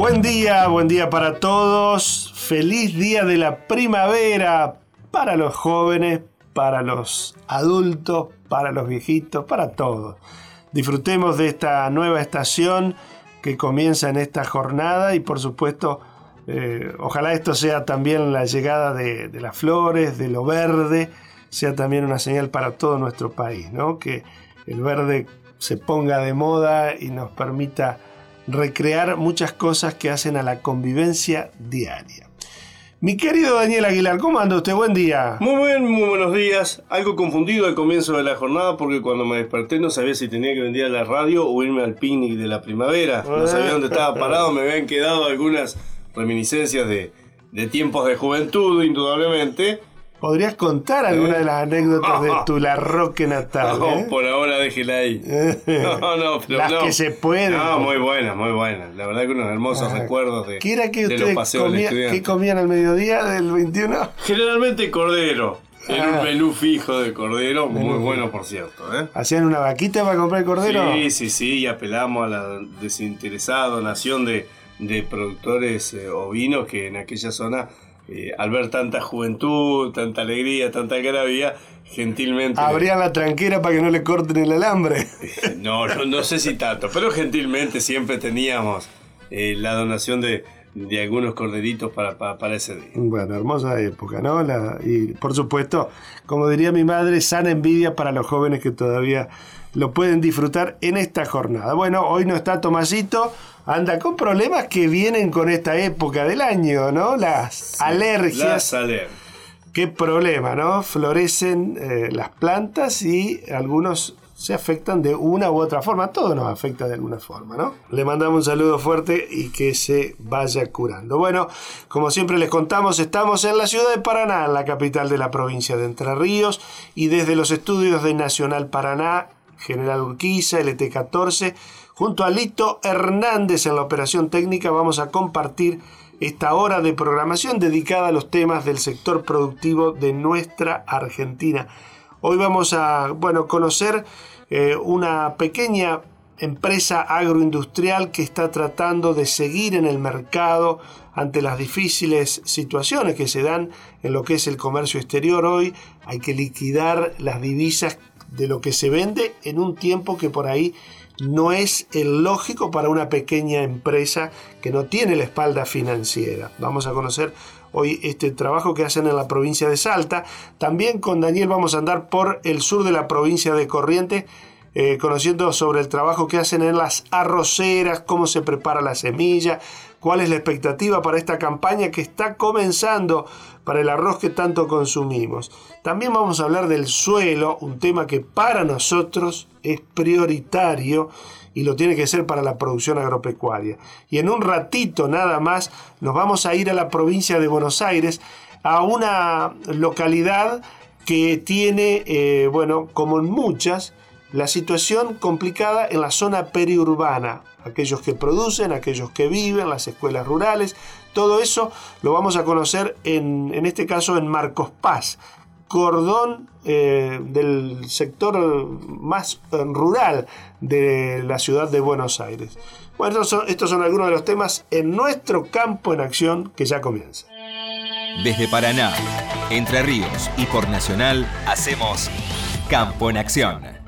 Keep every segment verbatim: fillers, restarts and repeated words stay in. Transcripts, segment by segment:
Buen día, buen día para todos. Feliz día de la primavera para los jóvenes, para los adultos, para los viejitos, para todos. Disfrutemos de esta nueva estación que comienza en esta jornada y por supuesto, eh, ojalá esto sea también la llegada de, de las flores, de lo verde, sea también una señal para todo nuestro país, ¿no? Que el verde se ponga de moda y nos permita recrear muchas cosas que hacen a la convivencia diaria. Mi querido Daniel Aguilar, ¿cómo anda usted? Buen día. Muy bien, muy buenos días. Algo confundido al comienzo de la jornada porque cuando me desperté no sabía si tenía que venir a la radio o irme al picnic de la primavera. No sabía dónde estaba parado, me habían quedado algunas reminiscencias de, de tiempos de juventud, indudablemente. ¿Podrías contar alguna ¿Eh? de las anécdotas de tu Larroque natal? No, ¿eh? por ahora déjela ahí. No, no, pero las no. que se pueden. No, muy buenas, muy buenas. La verdad que unos hermosos ah, recuerdos de, ¿qué era que de los paseos comía, del estudiante. ¿Qué comían al mediodía del veintiuno? Generalmente cordero. Era ah. un menú fijo de cordero, menú muy bueno por cierto. ¿eh? ¿Hacían una vaquita para comprar cordero? Sí, sí, sí, y apelamos a la desinteresada donación de, de productores eh, ovinos que en aquella zona... Eh, al ver tanta juventud, tanta alegría, tanta algarabía, gentilmente... Abrían la tranquera para que no le corten el alambre. Eh, no, no, no sé si tanto, pero gentilmente siempre teníamos eh, la donación de, de algunos corderitos para, para, para ese día. Bueno, hermosa época, ¿no? La, y por supuesto, como diría mi madre, sana envidia para los jóvenes que todavía lo pueden disfrutar en esta jornada. Bueno, hoy no está Tomasito, anda con problemas que vienen con esta época del año, ¿no? Las sí, alergias. Las alergias. Qué problema, ¿no? Florecen eh, las plantas y algunos se afectan de una u otra forma. Todo nos afecta de alguna forma, ¿no? Le mandamos un saludo fuerte y que se vaya curando. Bueno, como siempre les contamos, estamos en la ciudad de Paraná, la capital de la provincia de Entre Ríos, y desde los estudios de Nacional Paraná, General Urquiza, L T catorce, junto a Lito Hernández en la operación técnica, vamos a compartir esta hora de programación dedicada a los temas del sector productivo de nuestra Argentina. Hoy vamos a, bueno, conocer eh, una pequeña empresa agroindustrial que está tratando de seguir en el mercado ante las difíciles situaciones que se dan en lo que es el comercio exterior. Hoy hay que liquidar las divisas de lo que se vende en un tiempo que por ahí no es el lógico para una pequeña empresa que no tiene la espalda financiera. Vamos a conocer hoy este trabajo que hacen en la provincia de Salta. También con Daniel vamos a andar por el sur de la provincia de Corrientes, eh, conociendo sobre el trabajo que hacen en las arroceras, cómo se prepara la semilla, cuál es la expectativa para esta campaña que está comenzando para el arroz que tanto consumimos. También vamos a hablar del suelo, un tema que para nosotros es prioritario y lo tiene que ser para la producción agropecuaria. Y en un ratito nada más nos vamos a ir a la provincia de Buenos Aires, a una localidad que tiene, eh, bueno, como en muchas, la situación complicada en la zona periurbana. Aquellos que producen, aquellos que viven, las escuelas rurales, todo eso lo vamos a conocer en, en este caso en Marcos Paz, cordón eh, del sector más eh, rural de la ciudad de Buenos Aires. Bueno, estos son, estos son algunos de los temas en nuestro Campo en Acción que ya comienza. Desde Paraná, Entre Ríos y por Nacional hacemos Campo en Acción.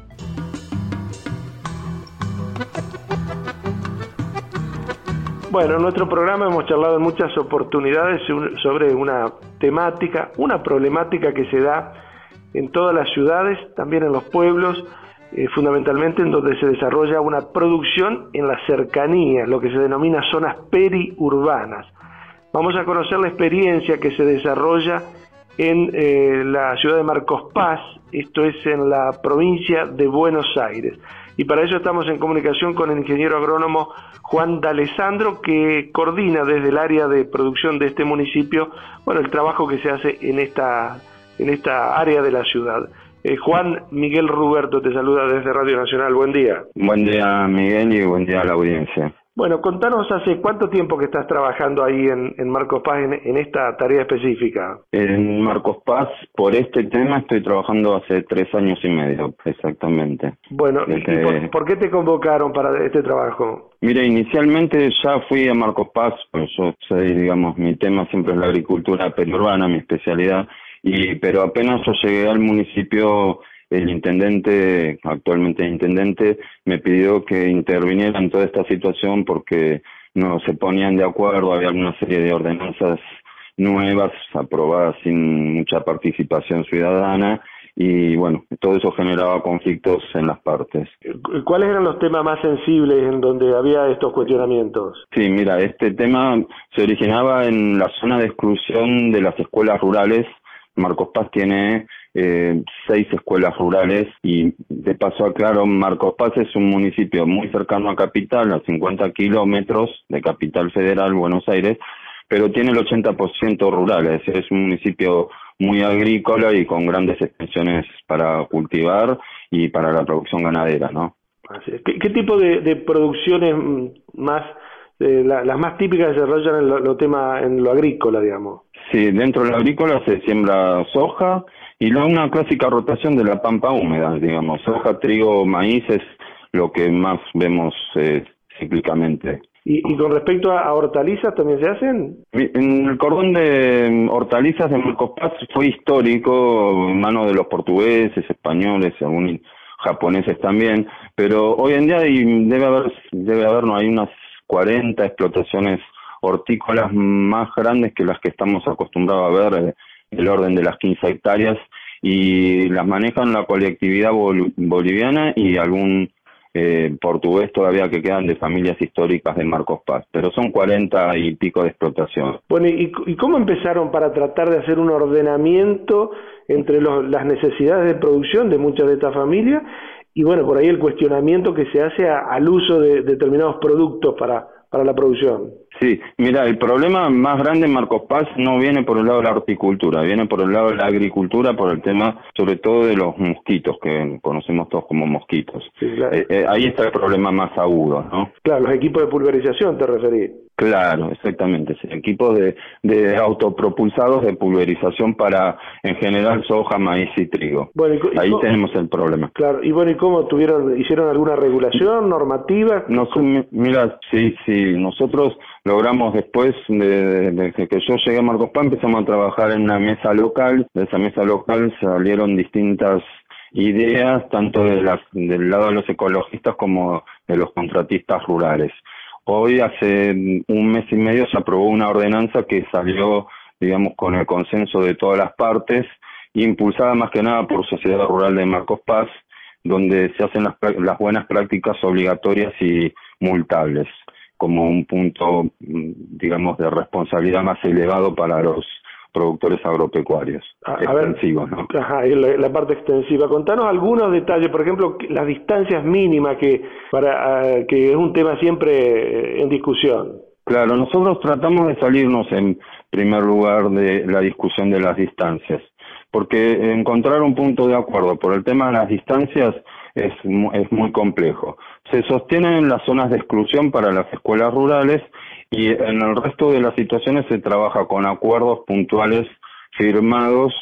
Bueno, en nuestro programa hemos charlado en muchas oportunidades sobre una temática, una problemática que se da en todas las ciudades, también en los pueblos, eh, fundamentalmente en donde se desarrolla una producción en las cercanías, lo que se denomina zonas periurbanas. Vamos a conocer la experiencia que se desarrolla en eh, la ciudad de Marcos Paz, esto es en la provincia de Buenos Aires. Y para eso estamos en comunicación con el ingeniero agrónomo Juan D'Alessandro, que coordina desde el área de producción de este municipio, bueno, el trabajo que se hace en esta, en esta área de la ciudad. Eh, Juan, Miguel Ruberto te saluda desde Radio Nacional, buen día. Buen día, Miguel, y buen día a la audiencia. Bueno, contanos hace cuánto tiempo que estás trabajando ahí en, en Marcos Paz en, en esta tarea específica. En Marcos Paz, por este tema, estoy trabajando hace tres años y medio, exactamente. Bueno, Desde... ¿y por, por qué te convocaron para este trabajo? Mira, inicialmente ya fui a Marcos Paz, pues yo soy, digamos, mi tema siempre es la agricultura periurbana, mi especialidad, y pero apenas yo llegué al municipio, el intendente, actualmente intendente, me pidió que interviniera en toda esta situación porque no se ponían de acuerdo, había una serie de ordenanzas nuevas aprobadas sin mucha participación ciudadana, y bueno, todo eso generaba conflictos en las partes. ¿Cuáles eran los temas más sensibles en donde había estos cuestionamientos? Sí, mira, este tema se originaba en la zona de exclusión de las escuelas rurales. Marcos Paz tiene eh, seis escuelas rurales y de paso aclaro, Marcos Paz es un municipio muy cercano a Capital, a cincuenta kilómetros de Capital Federal, Buenos Aires, pero tiene el ochenta por ciento rural, es decir, es un municipio muy agrícola y con grandes extensiones para cultivar y para la producción ganadera, ¿no? Así es. ¿Qué, qué tipo de, de producciones más, eh, la, las más típicas se desarrollan en lo, lo tema, en lo agrícola, digamos? Sí, dentro de la agrícola se siembra soja y luego una clásica rotación de la pampa húmeda, digamos, soja, trigo, maíz es lo que más vemos eh, cíclicamente. ¿Y, y con respecto a, a hortalizas también se hacen? En el cordón de hortalizas de Marcos Paz fue histórico, en manos de los portugueses, españoles, algunos japoneses también, pero hoy en día hay, debe haber, debe haber, no hay unas cuarenta explotaciones hortícolas más grandes que las que estamos acostumbrados a ver, el orden de las quince hectáreas, y las manejan la colectividad bol, boliviana y algún Eh, portugués todavía que quedan de familias históricas de Marcos Paz, pero son cuarenta y pico de explotación. Bueno, ¿y, y cómo empezaron para tratar de hacer un ordenamiento entre los, las necesidades de producción de muchas de estas familias y bueno, por ahí el cuestionamiento que se hace a, al uso de, de determinados productos para, para la producción? Sí, mira, el problema más grande en Marcos Paz no viene por el lado de la horticultura, viene por el lado de la agricultura, por el tema sobre todo de los mosquitos, que conocemos todos como mosquitos. Sí, claro. eh, eh, ahí está el problema más agudo, ¿no? Claro, los equipos de pulverización te referís. Claro, exactamente, sí, equipos de, de autopropulsados de pulverización para, en general, soja, maíz y trigo. Bueno, y, y ahí cómo, tenemos el problema. Claro, y bueno, ¿y cómo tuvieron, hicieron alguna regulación, normativa? No, mira, sí, sí, nosotros logramos después de, de, de que yo llegué a Marcos Paz, empezamos a trabajar en una mesa local, de esa mesa local salieron distintas ideas, tanto de las, del lado de los ecologistas como de los contratistas rurales. Hoy, hace un mes y medio, se aprobó una ordenanza que salió, digamos, con el consenso de todas las partes, impulsada más que nada por Sociedad Rural de Marcos Paz, donde se hacen las, las buenas prácticas obligatorias y multables, como un punto, digamos, de responsabilidad más elevado para los productores agropecuarios a, extensivos, a ver, ¿no? Ajá, la, la parte extensiva. Contanos algunos detalles, por ejemplo, las distancias mínimas que para uh, que es un tema siempre en discusión. Claro, nosotros tratamos de salirnos en primer lugar de la discusión de las distancias, porque encontrar un punto de acuerdo por el tema de las distancias es, es muy complejo. Se sostienen las zonas de exclusión para las escuelas rurales y en el resto de las situaciones se trabaja con acuerdos puntuales firmados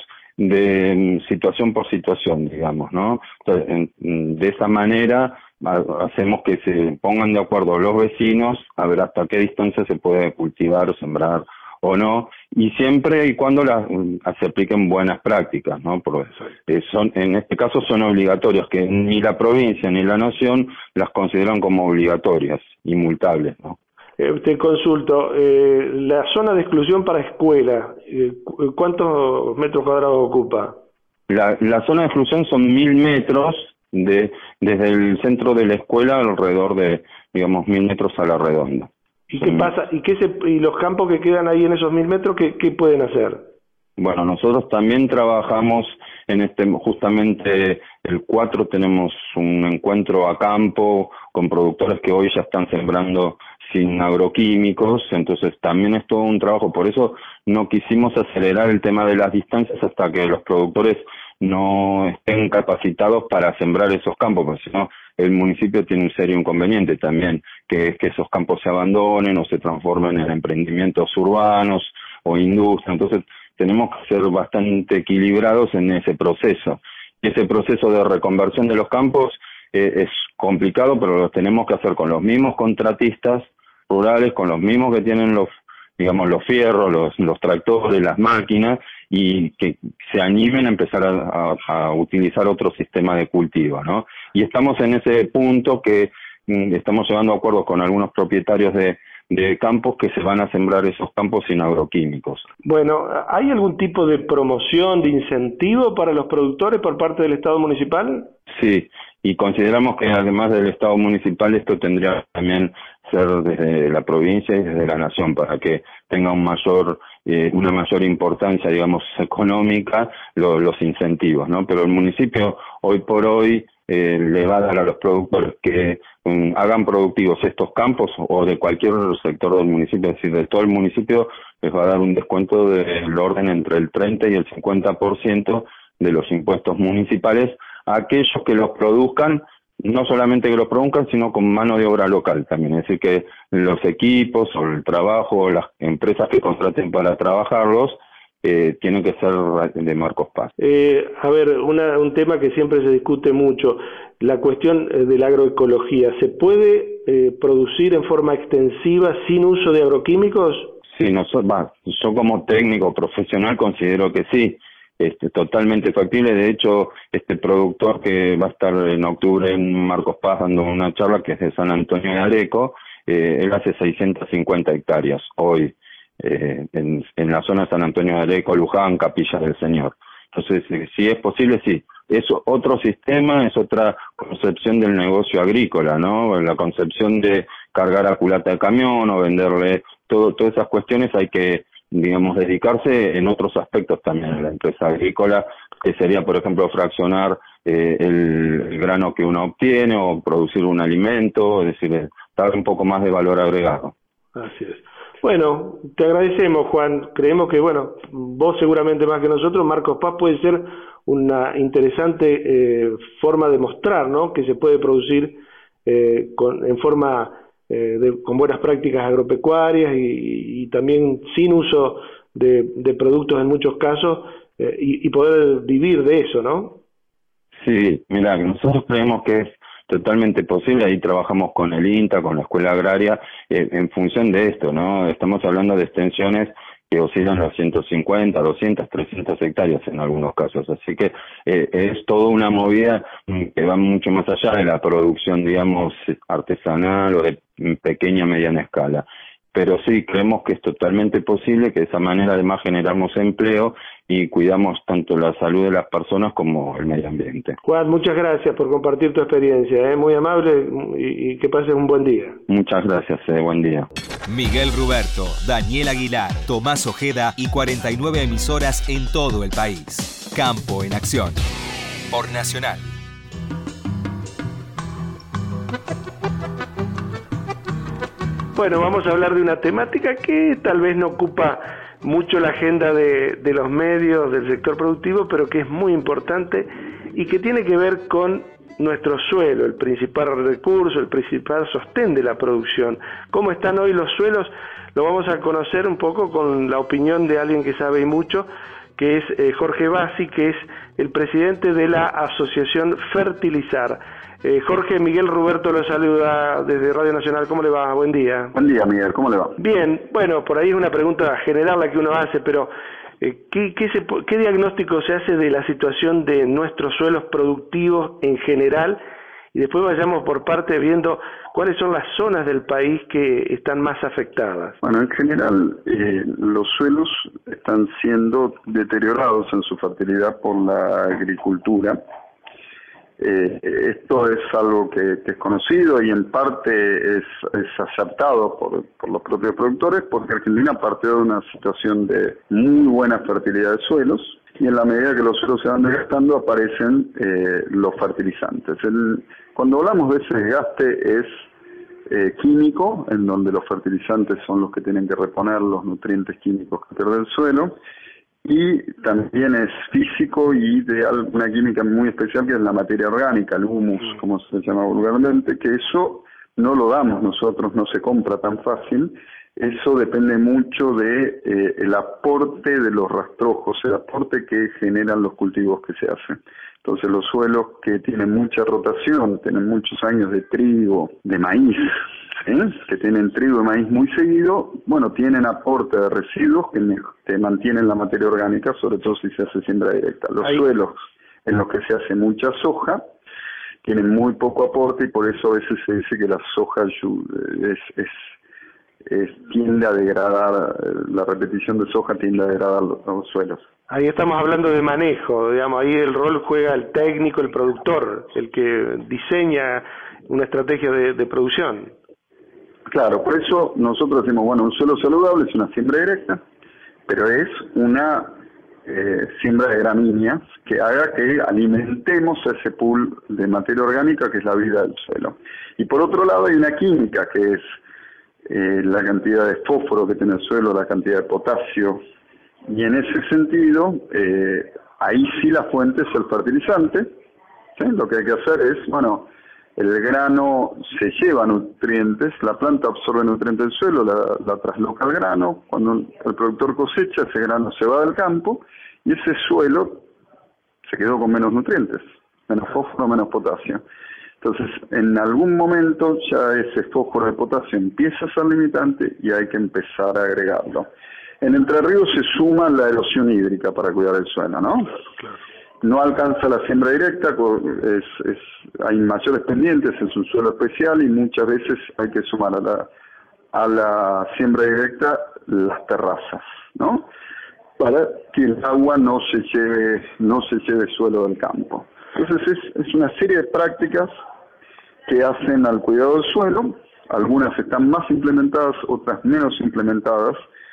de situación por situación, digamos, ¿no? Entonces, en, de esa manera hacemos que se pongan de acuerdo los vecinos a ver hasta qué distancia se puede cultivar o sembrar o no, y siempre y cuando las, se apliquen buenas prácticas, ¿no? Porque eh, son, en este caso son obligatorias, que ni la provincia ni la nación las consideran como obligatorias y multables, ¿no? Eh, te consulto, eh, la zona de exclusión para escuela, eh, ¿cuántos metros cuadrados ocupa? La, la zona de exclusión son mil metros de desde el centro de la escuela alrededor de, digamos, mil metros a la redonda. ¿Y qué pasa? ¿Y qué se, y los campos que quedan ahí en esos mil metros, qué, qué pueden hacer? Bueno, nosotros también trabajamos en este, justamente el cuatro tenemos un encuentro a campo con productores que hoy ya están sembrando sin agroquímicos, entonces también es todo un trabajo, por eso no quisimos acelerar el tema de las distancias hasta que los productores no estén capacitados para sembrar esos campos, porque si no el municipio tiene un serio inconveniente también, que es que esos campos se abandonen o se transformen en emprendimientos urbanos o industria, entonces tenemos que ser bastante equilibrados en ese proceso. Y ese proceso de reconversión de los campos eh, es complicado, pero lo tenemos que hacer con los mismos contratistas rurales, con los mismos que tienen los, digamos, los fierros, los, los tractores, las máquinas, y que se animen a empezar a, a, a utilizar otro sistema de cultivo, ¿no? Y estamos en ese punto que mm, estamos llegando a acuerdos con algunos propietarios de, de campos que se van a sembrar esos campos sin agroquímicos. Bueno, ¿hay algún tipo de promoción, de incentivo para los productores por parte del Estado municipal? Sí, y consideramos que además del Estado municipal esto tendría también ser desde la provincia y desde la nación para que tenga un mayor eh, una mayor importancia, digamos, económica lo, los incentivos, ¿no? Pero el municipio hoy por hoy eh, le va a dar a los productores que um, hagan productivos estos campos o de cualquier sector del municipio, es decir, de todo el municipio, les va a dar un descuento del orden entre el treinta y el cincuenta por ciento de los impuestos municipales a aquellos que los produzcan, no solamente que los produzcan, sino con mano de obra local también. Es decir, que los equipos o el trabajo o las empresas que contraten para trabajarlos eh, tienen que ser de Marcos Paz. Eh, a ver, una, un tema que siempre se discute mucho, la cuestión de la agroecología. ¿Se puede eh, producir en forma extensiva sin uso de agroquímicos? Sí, nosotros, bah, yo como técnico profesional considero que sí. Este, totalmente factible. De hecho, este productor que va a estar en octubre en Marcos Paz dando una charla, que es de San Antonio de Areco, eh, él hace seiscientas cincuenta hectáreas hoy eh, en, en la zona de San Antonio de Areco, Luján, Capilla del Señor. Entonces, eh, si es posible, sí. Es otro sistema, es otra concepción del negocio agrícola, ¿no? La concepción de cargar a culata de camión o venderle, todo, todas esas cuestiones hay que, digamos, dedicarse en otros aspectos también de la empresa agrícola, que sería, por ejemplo, fraccionar eh, el, el grano que uno obtiene o producir un alimento, es decir, dar un poco más de valor agregado. Así es. Bueno, te agradecemos, Juan. Creemos que, bueno, vos seguramente más que nosotros, Marcos Paz puede ser una interesante eh, forma de mostrar, ¿no?, que se puede producir eh, con, en forma Eh, de, con buenas prácticas agropecuarias y, y también sin uso de, de productos en muchos casos eh, y, y poder vivir de eso, ¿no? Sí, mira, nosotros creemos que es totalmente posible. Ahí trabajamos con el INTA, con la Escuela Agraria, eh, en función de esto, ¿no? Estamos hablando de extensiones que oscilan los ciento cincuenta, doscientas, trescientas hectáreas en algunos casos. Así que eh, es toda una movida que va mucho más allá de la producción, digamos, artesanal o de pequeña, mediana escala. Pero sí, creemos que es totalmente posible, que de esa manera además generamos empleo y cuidamos tanto la salud de las personas como el medio ambiente. Juan, muchas gracias por compartir tu experiencia, ¿eh? Muy amable y, y que pases un buen día. Muchas gracias, eh, buen día. Miguel Ruberto, Daniel Aguilar, Tomás Ojeda y cuarenta y nueve emisoras en todo el país. Campo en Acción. Por Nacional. Bueno, vamos a hablar de una temática que tal vez no ocupa mucho la agenda de, de los medios, del sector productivo, pero que es muy importante y que tiene que ver con nuestro suelo, el principal recurso, el principal sostén de la producción. ¿Cómo están hoy los suelos? Lo vamos a conocer un poco con la opinión de alguien que sabe y mucho, que es eh, Jorge Bassi, que es el presidente de la asociación Fertilizar. Eh, Jorge, Miguel Ruberto lo saluda desde Radio Nacional. ¿Cómo le va? Buen día. Buen día, Miguel. ¿Cómo le va? Bien. Bueno, por ahí es una pregunta general la que uno hace, pero eh, ¿qué, qué, se, ¿qué diagnóstico se hace de la situación de nuestros suelos productivos en general? Y después vayamos por parte viendo cuáles son las zonas del país que están más afectadas. Bueno, en general, eh, los suelos están siendo deteriorados en su fertilidad por la agricultura. Eh, esto es algo que, que es conocido y en parte es, es aceptado por, por los propios productores, porque Argentina partió de una situación de muy buena fertilidad de suelos y en la medida que los suelos se van desgastando aparecen eh, los fertilizantes. El, cuando hablamos de ese desgaste es eh, químico, en donde los fertilizantes son los que tienen que reponer los nutrientes químicos que pierde el suelo, y también es físico y de una química muy especial que es la materia orgánica, el humus, como se llama vulgarmente, que eso no lo damos nosotros, no se compra tan fácil. Eso depende mucho de eh, el aporte de los rastrojos, el aporte que generan los cultivos que se hacen. Entonces los suelos que tienen mucha rotación, tienen muchos años de trigo, de maíz, ¿sí? que tienen trigo y maíz muy seguido, bueno, tienen aporte de residuos que, que mantienen la materia orgánica, sobre todo si se hace siembra directa. Los Ahí. suelos en los que se hace mucha soja tienen muy poco aporte y por eso a veces se dice que la soja es, es, es tiende a degradar, la repetición de soja tiende a degradar los, los suelos. Ahí estamos hablando de manejo, digamos, ahí el rol juega el técnico, el productor, el que diseña una estrategia de, de producción. Claro, por eso nosotros decimos, bueno, un suelo saludable es una siembra directa, pero es una eh, siembra de gramíneas que haga que alimentemos ese pool de materia orgánica que es la vida del suelo. Y por otro lado hay una química que es eh, la cantidad de fósforo que tiene el suelo, la cantidad de potasio. Y en ese sentido, eh, ahí sí la fuente es el fertilizante, ¿sí? Lo que hay que hacer es, bueno, el grano se lleva nutrientes, la planta absorbe nutrientes del suelo, la, la trasloca al grano, cuando el productor cosecha, ese grano se va del campo y ese suelo se quedó con menos nutrientes, menos fósforo, menos potasio. Entonces, en algún momento ya ese fósforo de potasio empieza a ser limitante y hay que empezar a agregarlo. En Entre Ríos se suma la erosión hídrica para cuidar el suelo, ¿no? Claro. No alcanza la siembra directa, es, es, hay mayores pendientes, es un suelo especial y muchas veces hay que sumar a la, a la siembra directa las terrazas, ¿no? Para que el agua no se lleve, no se lleve suelo del campo. Entonces es, es una serie de prácticas que hacen al cuidado del suelo, algunas están más implementadas, otras menos implementadas.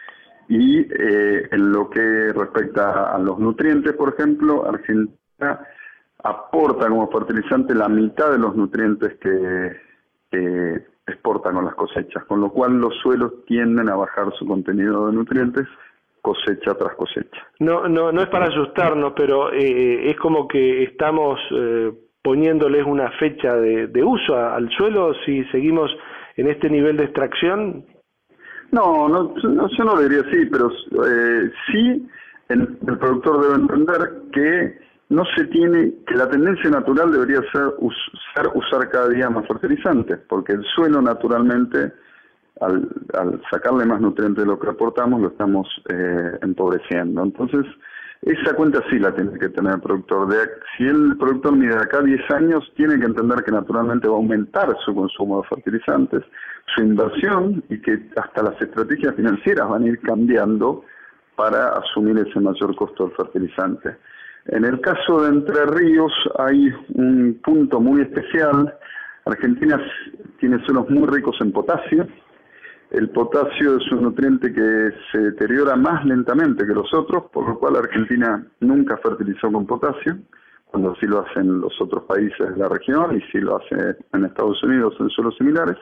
Y eh, en lo que respecta a los nutrientes, por ejemplo, Argentina aporta como fertilizante la mitad de los nutrientes que, que exporta con las cosechas, con lo cual los suelos tienden a bajar su contenido de nutrientes cosecha tras cosecha. No, no, no es para asustarnos, pero eh, es como que estamos eh, poniéndoles una fecha de, de uso al suelo si seguimos en este nivel de extracción. No, no, no, yo no lo diría así, pero eh, sí el, el productor debe entender que no se tiene, que la tendencia natural debería ser, us, ser usar cada día más fertilizantes, porque el suelo naturalmente, al, al sacarle más nutrientes de lo que aportamos, lo estamos eh, empobreciendo. Entonces, esa cuenta sí la tiene que tener el productor. De, si el productor mide de acá a diez años, tiene que entender que naturalmente va a aumentar su consumo de fertilizantes, su inversión y que hasta las estrategias financieras van a ir cambiando para asumir ese mayor costo del fertilizante. En el caso de Entre Ríos hay un punto muy especial. Argentina tiene suelos muy ricos en potasio. El potasio es un nutriente que se deteriora más lentamente que los otros, por lo cual Argentina nunca fertilizó con potasio, cuando sí lo hacen los otros países de la región y sí lo hace en Estados Unidos en suelos similares.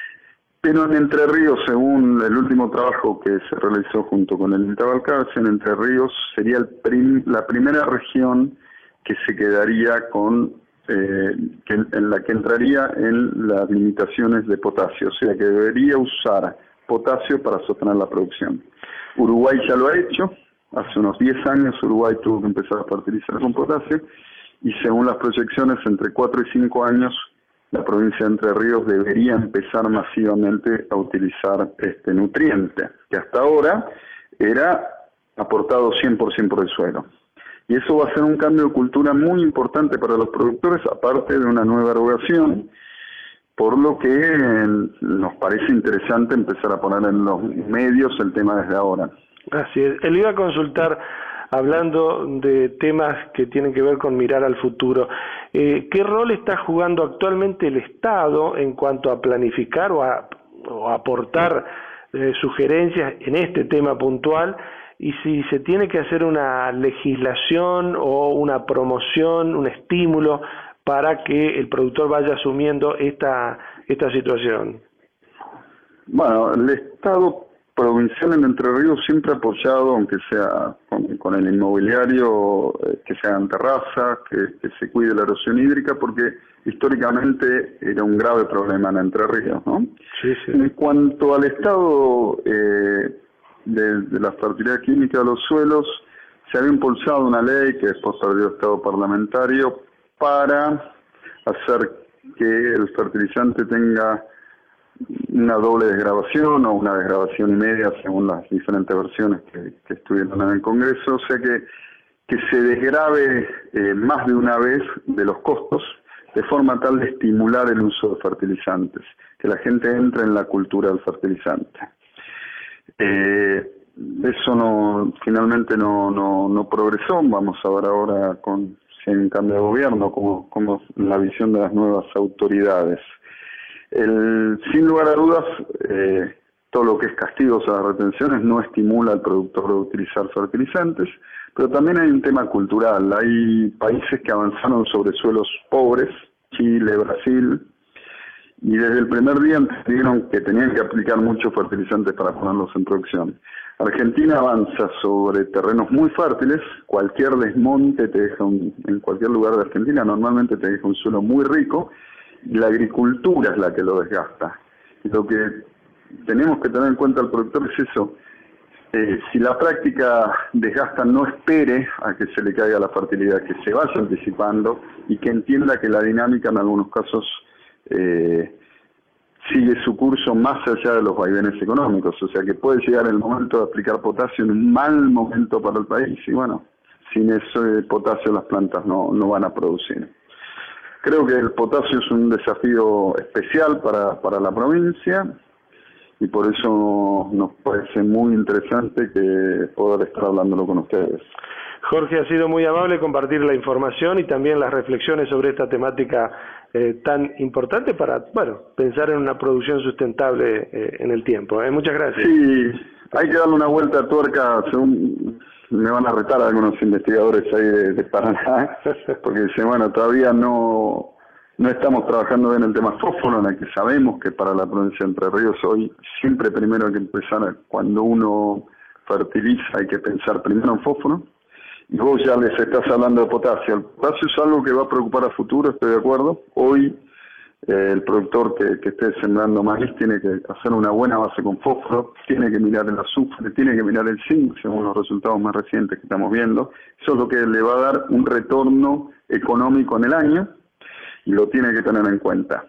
Pero en Entre Ríos, según el último trabajo que se realizó junto con el Intabalcarce, en Entre Ríos sería el prim, la primera región que se quedaría con, eh, que, en la que entraría en las limitaciones de potasio, o sea que debería usar potasio para sostener la producción. Uruguay ya lo ha hecho, hace unos diez años Uruguay tuvo que empezar a fertilizar con potasio y según las proyecciones entre cuatro y cinco años la provincia de Entre Ríos debería empezar masivamente a utilizar este nutriente, que hasta ahora era aportado cien por ciento por el suelo. Y eso va a ser un cambio de cultura muy importante para los productores, aparte de una nueva erogación, por lo que eh, nos parece interesante empezar a poner en los medios el tema desde ahora. Así es. Él iba a consultar, hablando de temas que tienen que ver con mirar al futuro, eh, ¿qué rol está jugando actualmente el Estado en cuanto a planificar o a, o a aportar eh, sugerencias en este tema puntual? Y si se tiene que hacer una legislación o una promoción, un estímulo para que el productor vaya asumiendo esta, esta situación. Bueno, el Estado provincial en Entre Ríos siempre ha apoyado, aunque sea con, con el inmobiliario, eh, que se hagan terrazas, que, que se cuide la erosión hídrica, porque históricamente era un grave problema en Entre Ríos, ¿no? Sí, sí. En cuanto al estado eh, de, de la fertilidad química de los suelos, se había impulsado una ley que después perdió estado parlamentario para hacer que el fertilizante tenga una doble desgravación o una desgravación y media según las diferentes versiones que, que estuvieron en el Congreso, o sea que, que se desgrave eh, más de una vez de los costos, de forma tal de estimular el uso de fertilizantes, que la gente entre en la cultura del fertilizante. Eh, eso no finalmente no, no, no progresó. Vamos a ver ahora con si hay un cambio de gobierno, como, como la visión de las nuevas autoridades. El, sin lugar a dudas, eh, todo lo que es castigos a las retenciones no estimula al productor a utilizar fertilizantes, pero también hay un tema cultural. Hay países que avanzaron sobre suelos pobres, Chile, Brasil, y desde el primer día entendieron que tenían que aplicar muchos fertilizantes para ponerlos en producción. Argentina avanza sobre terrenos muy fértiles, cualquier desmonte te deja un, en cualquier lugar de Argentina normalmente te deja un suelo muy rico, y la agricultura es la que lo desgasta. Y lo que tenemos que tener en cuenta el productor es eso. Eh, si la práctica desgasta, no espere a que se le caiga la fertilidad, que se vaya anticipando y que entienda que la dinámica en algunos casos eh, sigue su curso más allá de los vaivenes económicos, o sea que puede llegar el momento de aplicar potasio en un mal momento para el país y bueno, sin ese potasio las plantas no, no van a producir. Creo que el potasio es un desafío especial para, para la provincia y por eso nos parece muy interesante que poder estar hablándolo con ustedes. Jorge, ha sido muy amable compartir la información y también las reflexiones sobre esta temática eh, tan importante para, bueno, pensar en una producción sustentable eh, en el tiempo. ¿eh? Muchas gracias. Sí, hay que darle una vuelta a tuerca, según me van a retar algunos investigadores ahí de, de Paraná, porque dicen, bueno, todavía no... No estamos trabajando bien el tema fósforo, en el que sabemos que para la provincia de Entre Ríos hoy siempre primero hay que empezar, cuando uno fertiliza hay que pensar primero en fósforo. Y vos ya les estás hablando de potasio. El potasio es algo que va a preocupar a futuro, estoy de acuerdo. Hoy eh, el productor que, que esté sembrando maíz tiene que hacer una buena base con fósforo, tiene que mirar el azufre, tiene que mirar el zinc, según los resultados más recientes que estamos viendo. Eso es lo que le va a dar un retorno económico en el año. Y lo tiene que tener en cuenta.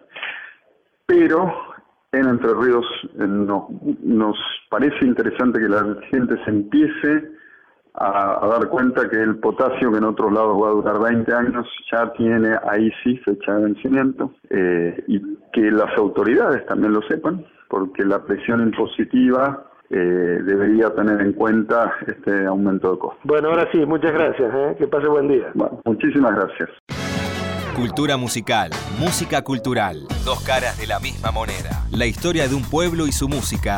Pero en Entre Ríos eh, nos, nos parece interesante que la gente se empiece a, a dar cuenta que el potasio, que en otros lados va a durar veinte años, ya tiene ahí sí fecha de vencimiento, eh, y que las autoridades también lo sepan, porque la presión impositiva eh, debería tener en cuenta este aumento de costos. Bueno, ahora sí, muchas gracias. ¿eh? Que pase buen día. Bueno, muchísimas gracias. Cultura musical, música cultural, dos caras de la misma moneda. La historia de un pueblo y su música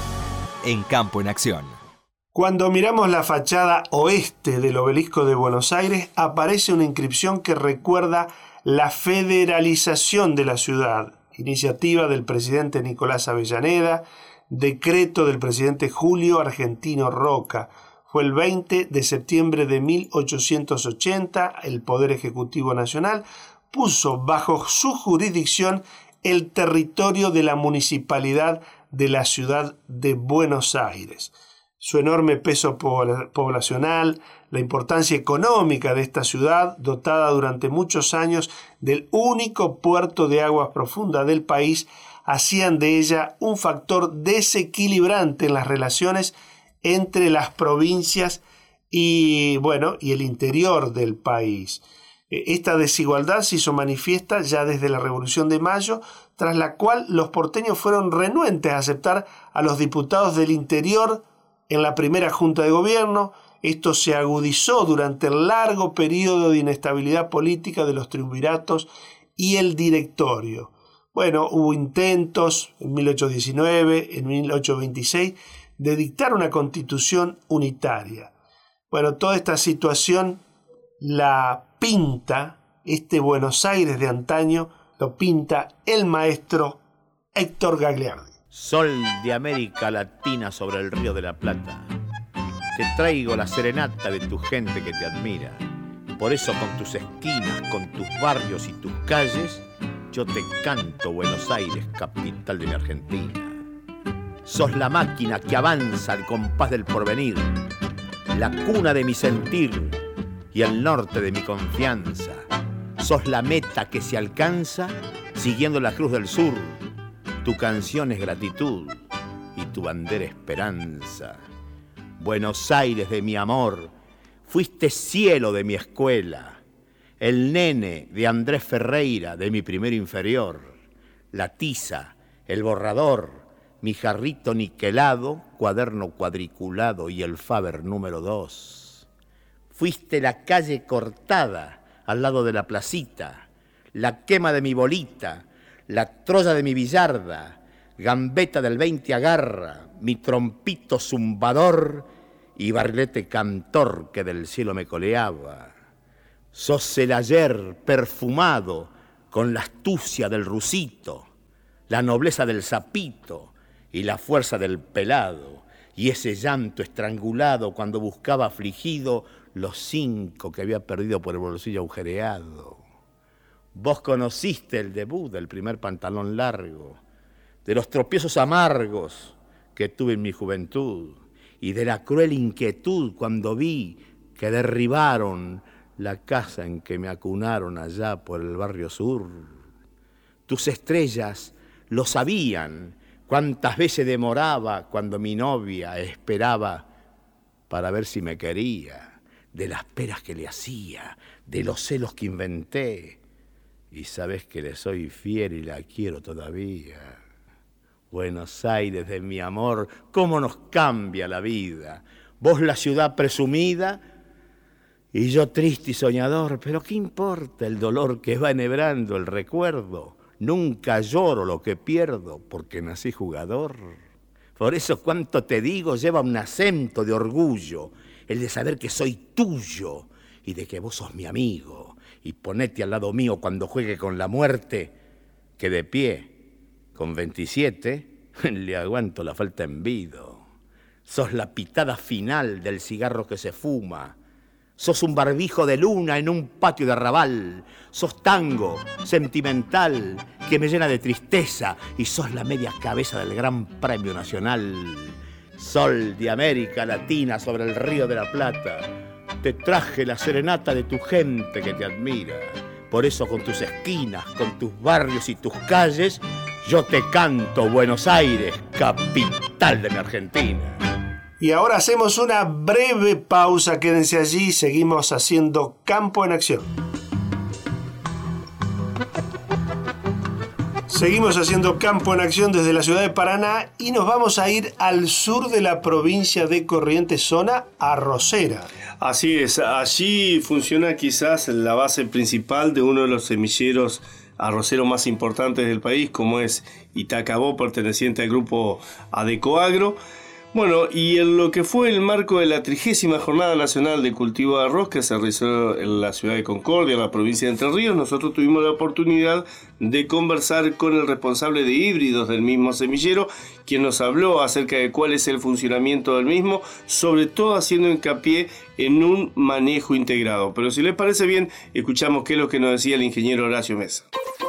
en Campo en Acción. Cuando miramos la fachada oeste del Obelisco de Buenos Aires, aparece una inscripción que recuerda la federalización de la ciudad, iniciativa del presidente Nicolás Avellaneda, decreto del presidente Julio Argentino Roca. Fue el veinte de septiembre de mil ochocientos ochenta, el Poder Ejecutivo Nacional puso bajo su jurisdicción el territorio de la municipalidad de la ciudad de Buenos Aires. Su enorme peso poblacional, la importancia económica de esta ciudad, dotada durante muchos años del único puerto de aguas profundas del país, hacían de ella un factor desequilibrante en las relaciones entre las provincias y, bueno, y el interior del país. Esta desigualdad se hizo manifiesta ya desde la Revolución de Mayo, tras la cual los porteños fueron renuentes a aceptar a los diputados del interior en la primera Junta de Gobierno. Esto se agudizó durante el largo periodo de inestabilidad política de los triunviratos y el directorio. Bueno, hubo intentos en mil ochocientos diecinueve, en mil ochocientos veintiséis, de dictar una constitución unitaria. Bueno, toda esta situación la pinta, este Buenos Aires de antaño, lo pinta el maestro Héctor Gagliardi. Sol de América Latina sobre el Río de la Plata, te traigo la serenata de tu gente que te admira. Por eso con tus esquinas, con tus barrios y tus calles, yo te canto Buenos Aires, capital de mi Argentina. Sos la máquina que avanza al compás del porvenir, la cuna de mi sentir y el norte de mi confianza. Sos la meta que se alcanza siguiendo la cruz del sur. Tu canción es gratitud y tu bandera esperanza. Buenos Aires de mi amor, fuiste cielo de mi escuela, el nene de Andrés Ferreira de mi primero inferior, la tiza, el borrador, mi jarrito niquelado, cuaderno cuadriculado y el Faber número dos. Fuiste la calle cortada al lado de la placita, la quema de mi bolita, la troya de mi billarda, gambeta del veinte agarra, mi trompito zumbador y barrilete cantor que del cielo me coleaba. Sos el ayer perfumado con la astucia del rusito, la nobleza del sapito y la fuerza del pelado, y ese llanto estrangulado cuando buscaba afligido los cinco que había perdido por el bolsillo agujereado. Vos conociste el debut del primer pantalón largo, de los tropiezos amargos que tuve en mi juventud y de la cruel inquietud cuando vi que derribaron la casa en que me acunaron allá por el barrio sur. Tus estrellas lo sabían, cuántas veces demoraba cuando mi novia esperaba para ver si me quería, de las peras que le hacía, de los celos que inventé. Y sabes que le soy fiel y la quiero todavía. Buenos Aires de mi amor, cómo nos cambia la vida. Vos la ciudad presumida y yo triste y soñador, pero ¿qué importa el dolor que va enhebrando el recuerdo? Nunca lloro lo que pierdo porque nací jugador. Por eso cuanto te digo lleva un acento de orgullo, el de saber que soy tuyo y de que vos sos mi amigo. Y ponete al lado mío cuando juegue con la muerte, que de pie, con veintisiete, le aguanto la falta en vido. Sos la pitada final del cigarro que se fuma. Sos un barbijo de luna en un patio de arrabal. Sos tango sentimental que me llena de tristeza. Y sos la media cabeza del Gran Premio Nacional. Sol de América Latina sobre el Río de la Plata. Te traje la serenata de tu gente que te admira. Por eso con tus esquinas, con tus barrios y tus calles, yo te canto Buenos Aires, capital de mi Argentina. Y ahora hacemos una breve pausa, quédense allí, seguimos haciendo Campo en Acción. Seguimos haciendo Campo en Acción desde la ciudad de Paraná y nos vamos a ir al sur de la provincia de Corrientes, zona arrocera. Así es, allí funciona quizás la base principal de uno de los semilleros arroceros más importantes del país, como es Itacabó, perteneciente al grupo Adecoagro. Bueno, y en lo que fue el marco de la trigésima Jornada Nacional de Cultivo de Arroz que se realizó en la ciudad de Concordia, en la provincia de Entre Ríos, nosotros tuvimos la oportunidad de conversar con el responsable de híbridos del mismo semillero, quien nos habló acerca de cuál es el funcionamiento del mismo, sobre todo haciendo hincapié en un manejo integrado. Pero si les parece bien, escuchamos qué es lo que nos decía el ingeniero Horacio Mesa.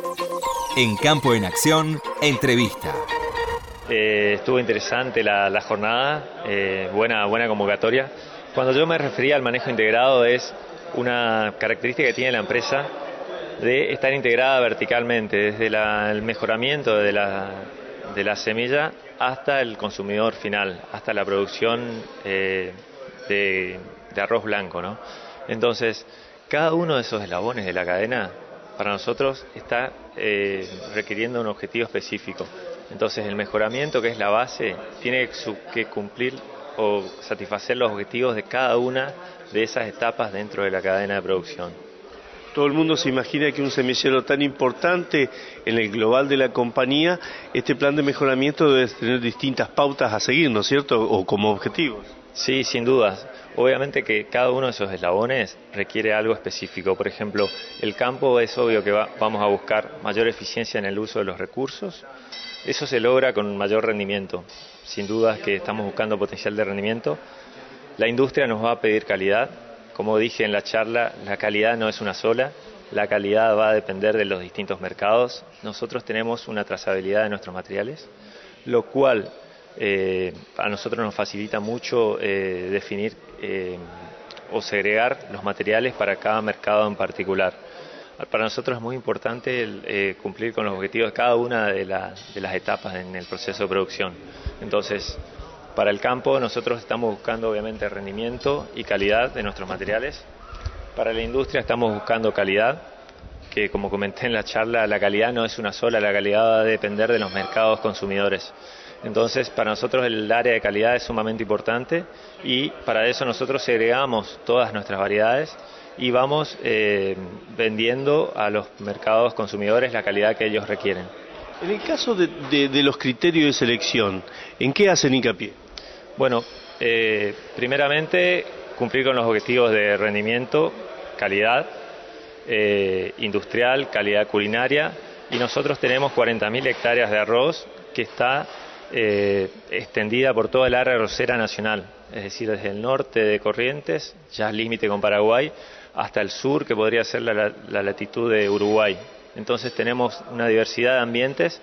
En Campo en Acción, entrevista. Eh, estuvo interesante la, la jornada, eh, buena, buena convocatoria. Cuando yo me refería al manejo integrado, es una característica que tiene la empresa de estar integrada verticalmente, desde la, el mejoramiento de la, de la semilla hasta el consumidor final, hasta la producción eh, de, de arroz blanco, ¿no? Entonces, cada uno de esos eslabones de la cadena, para nosotros, está eh, requiriendo un objetivo específico. Entonces el mejoramiento, que es la base, tiene que cumplir o satisfacer los objetivos de cada una de esas etapas dentro de la cadena de producción. Todo el mundo se imagina que un semillero tan importante en el global de la compañía, este plan de mejoramiento debe tener distintas pautas a seguir, ¿no es cierto? O como objetivos. Sí, sin dudas. Obviamente que cada uno de esos eslabones requiere algo específico. Por ejemplo, el campo es obvio que va, vamos a buscar mayor eficiencia en el uso de los recursos. Eso se logra con mayor rendimiento. Sin dudas que estamos buscando potencial de rendimiento. La industria nos va a pedir calidad. Como dije en la charla, la calidad no es una sola. La calidad va a depender de los distintos mercados. Nosotros tenemos una trazabilidad de nuestros materiales, lo cual eh, a nosotros nos facilita mucho eh, definir eh, o segregar los materiales para cada mercado en particular. Para nosotros es muy importante el, eh, cumplir con los objetivos de cada una de, la, de las etapas en el proceso de producción. Entonces, para el campo nosotros estamos buscando obviamente rendimiento y calidad de nuestros materiales. Para la industria estamos buscando calidad, que como comenté en la charla, la calidad no es una sola, la calidad va a depender de los mercados consumidores. Entonces, para nosotros el área de calidad es sumamente importante y para eso nosotros segregamos todas nuestras variedades y vamos eh, vendiendo a los mercados consumidores la calidad que ellos requieren. En el caso de, de, de los criterios de selección, ¿en qué hacen hincapié? Bueno, eh, primeramente cumplir con los objetivos de rendimiento, calidad eh, industrial, calidad culinaria, y nosotros tenemos cuarenta mil hectáreas de arroz que está eh, extendida por toda el área arrocera nacional, es decir, desde el norte de Corrientes, ya es límite con Paraguay, hasta el sur, que podría ser la, la, la latitud de Uruguay. Entonces tenemos una diversidad de ambientes.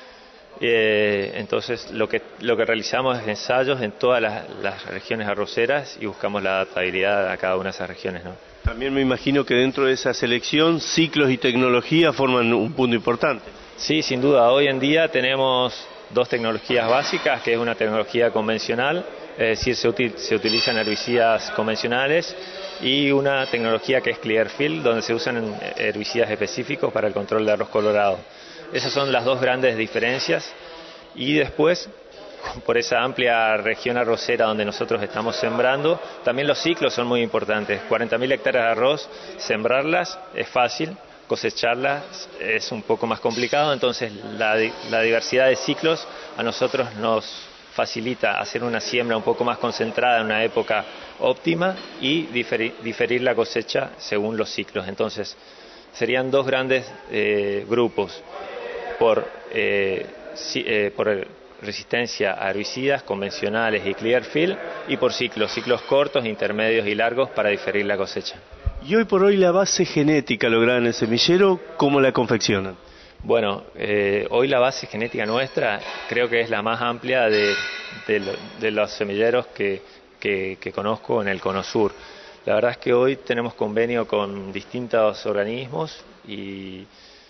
Eh, entonces lo que lo que realizamos es ensayos en todas las, las regiones arroceras y buscamos la adaptabilidad a cada una de esas regiones, ¿no? También me imagino que dentro de esa selección ciclos y tecnología forman un punto importante. Sí, sin duda. Hoy en día tenemos dos tecnologías básicas, que es una tecnología convencional, es decir, se, util, se utilizan herbicidas convencionales, y una tecnología que es Clearfield, donde se usan herbicidas específicos para el control de arroz colorado. Esas son las dos grandes diferencias, y después, por esa amplia región arrocera donde nosotros estamos sembrando, también los ciclos son muy importantes. cuarenta mil hectáreas de arroz, sembrarlas es fácil, cosecharlas es un poco más complicado, entonces la, la diversidad de ciclos a nosotros nos facilita hacer una siembra un poco más concentrada en una época óptima y diferir, diferir la cosecha según los ciclos. Entonces serían dos grandes eh, grupos por, eh, si, eh, por resistencia a herbicidas convencionales y Clearfield, y por ciclos, ciclos cortos, intermedios y largos para diferir la cosecha. Y hoy por hoy la base genética lograda en el semillero, ¿cómo la confeccionan? Bueno, eh, hoy la base genética nuestra creo que es la más amplia de, de, lo, de los semilleros que, que, que conozco en el Cono Sur. La verdad es que hoy tenemos convenio con distintos organismos y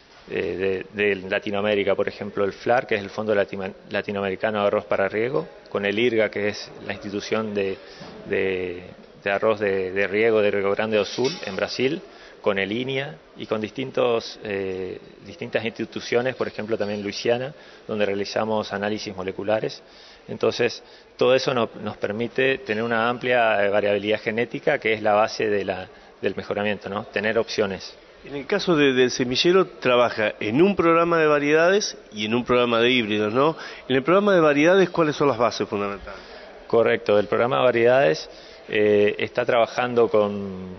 eh, de, de Latinoamérica, por ejemplo el F L A R, que es el Fondo Latino, Latinoamericano de Arroz para Riego, con el I R G A, que es la institución de, de, de arroz de, de riego de Rio Grande do Sul en Brasil, con el I N I A y con distintos, eh, distintas instituciones, por ejemplo también Luisiana, donde realizamos análisis moleculares. Entonces, todo eso no, nos permite tener una amplia variabilidad genética, que es la base de la, del mejoramiento, ¿no? Tener opciones. En el caso de, del semillero, trabaja en un programa de variedades y en un programa de híbridos, ¿no? En el programa de variedades, ¿cuáles son las bases fundamentales? Correcto, el programa de variedades eh, está trabajando con...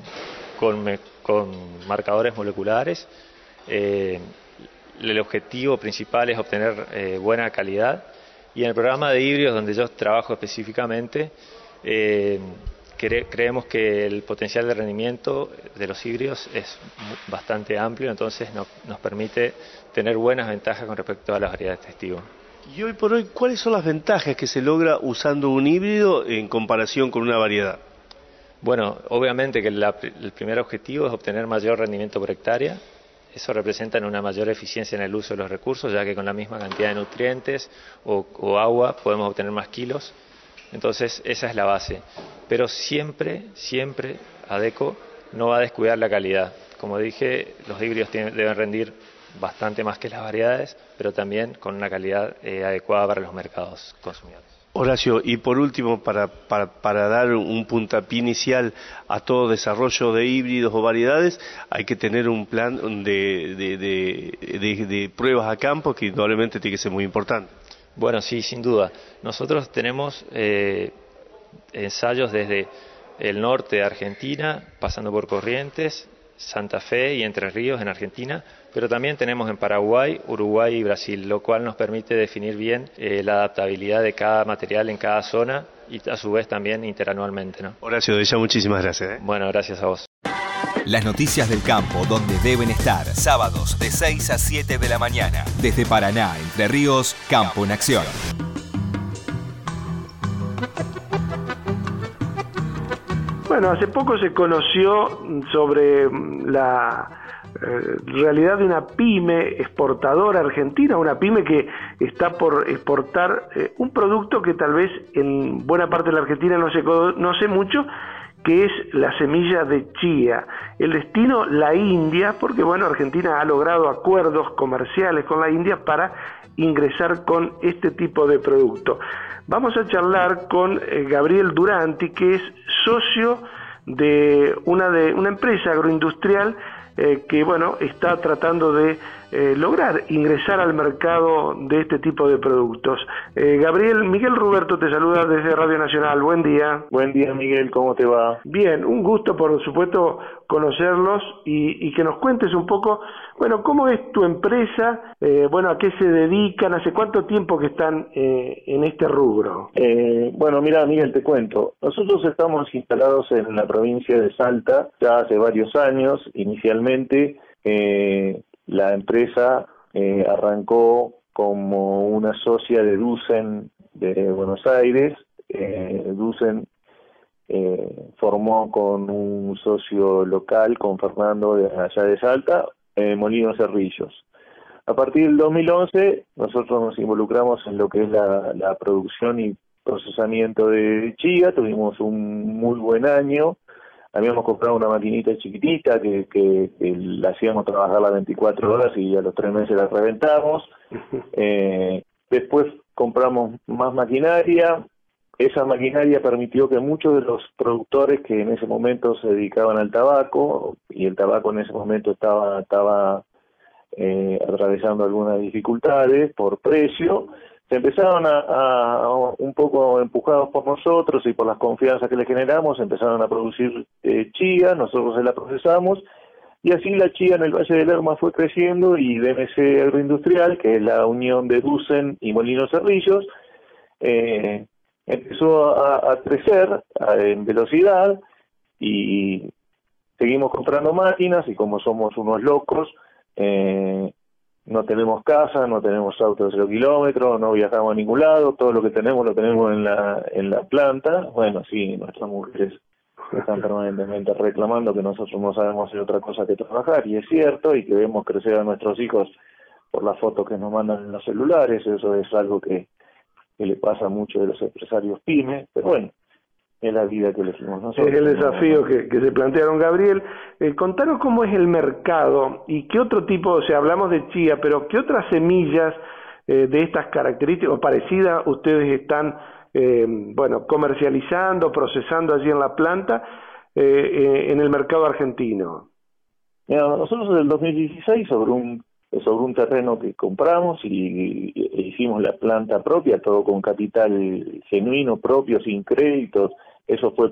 con con marcadores moleculares. Eh, el objetivo principal es obtener eh, buena calidad, y en el programa de híbridos, donde yo trabajo específicamente, eh, cre creemos que el potencial de rendimiento de los híbridos es bastante amplio, entonces no, nos permite tener buenas ventajas con respecto a las variedades testigo. Y hoy por hoy, ¿cuáles son las ventajas que se logra usando un híbrido en comparación con una variedad? Bueno, obviamente que la, el primer objetivo es obtener mayor rendimiento por hectárea. Eso representa una mayor eficiencia en el uso de los recursos, ya que con la misma cantidad de nutrientes o, o agua podemos obtener más kilos. Entonces esa es la base. Pero siempre, siempre ADECO no va a descuidar la calidad. Como dije, los híbridos tienen, deben rendir bastante más que las variedades, pero también con una calidad eh, adecuada para los mercados consumidores. Horacio, y por último, para, para, para dar un puntapié inicial a todo desarrollo de híbridos o variedades, hay que tener un plan de, de, de, de, de pruebas a campo que indudablemente tiene que ser muy importante. Bueno, sí, sin duda. Nosotros tenemos eh, ensayos desde el norte de Argentina, pasando por Corrientes, Santa Fe y Entre Ríos en Argentina, pero también tenemos en Paraguay, Uruguay y Brasil, lo cual nos permite definir bien eh, la adaptabilidad de cada material en cada zona y a su vez también interanualmente, ¿no? Horacio, de ya muchísimas gracias. ¿eh? Bueno, gracias a vos. Las noticias del campo donde deben estar, sábados de seis a siete de la mañana. Desde Paraná, Entre Ríos, Campo en Acción. bueno, hace poco se conoció sobre la eh, realidad de una pyme exportadora argentina, una pyme que está por exportar eh, un producto que tal vez en buena parte de la Argentina no se conoce mucho, que es la semilla de chía. El destino, la India, porque bueno, Argentina ha logrado acuerdos comerciales con la India para ingresar con este tipo de producto. Vamos a charlar con eh, Gabriel Duranti, que es socio de una, de una empresa agroindustrial eh, que bueno, está tratando de eh, lograr ingresar al mercado de este tipo de productos. Eh, Gabriel, Miguel Ruberto te saluda desde Radio Nacional. Buen día. Buen día, Miguel, ¿cómo te va? Bien, un gusto por supuesto conocerlos y, y que nos cuentes un poco, bueno, cómo es tu empresa, eh, bueno, a qué se dedican, hace cuánto tiempo que están eh, en este rubro. Eh, bueno, mira, Miguel, te cuento. Nosotros estamos instalados en la provincia de Salta ya hace varios años. Inicialmente eh, la empresa eh, arrancó como una socia de Dusen de Buenos Aires. Eh, Dusen eh, formó con un socio local, con Fernando de allá de Salta, eh, Molinos Cerrillos. A partir del dos mil once nosotros nos involucramos en lo que es la, la producción y procesamiento de chía. Tuvimos un muy buen año. Habíamos comprado una maquinita chiquitita que, que, que la hacíamos trabajar las veinticuatro horas y a los tres meses la reventamos. Eh, después compramos más maquinaria. Esa maquinaria permitió que muchos de los productores que en ese momento se dedicaban al tabaco, y el tabaco en ese momento estaba, estaba eh, atravesando algunas dificultades por precio, se empezaron a, a, a un poco empujados por nosotros y por las confianzas que les generamos, empezaron a producir eh, chía, nosotros se la procesamos, y así la chía en el Valle del Lerma fue creciendo, y D M C Agroindustrial, que es la unión de Dusen y Molinos Cerrillos, eh, empezó a, a crecer a, en velocidad, y seguimos comprando máquinas, y como somos unos locos, eh, no tenemos casa, no tenemos autos de cero kilómetros, no viajamos a ningún lado, todo lo que tenemos lo tenemos en la en la planta. Bueno, sí, nuestras mujeres están permanentemente reclamando que nosotros no sabemos hacer otra cosa que trabajar, y es cierto, y que vemos crecer a nuestros hijos por las fotos que nos mandan en los celulares. Eso es algo que, que le pasa a muchos de los empresarios pymes, pero bueno, es la vida que elegimos nosotros. Es el desafío que, que se plantearon. Gabriel, eh, contanos cómo es el mercado y qué otro tipo, o sea, hablamos de chía, pero qué otras semillas eh, de estas características o parecidas ustedes están, eh, bueno, comercializando, procesando allí en la planta, eh, eh, en el mercado argentino. Mira, nosotros en el dos mil dieciséis, sobre un sobre un terreno que compramos, y, y hicimos la planta propia, todo con capital genuino propio, sin créditos. Eso fue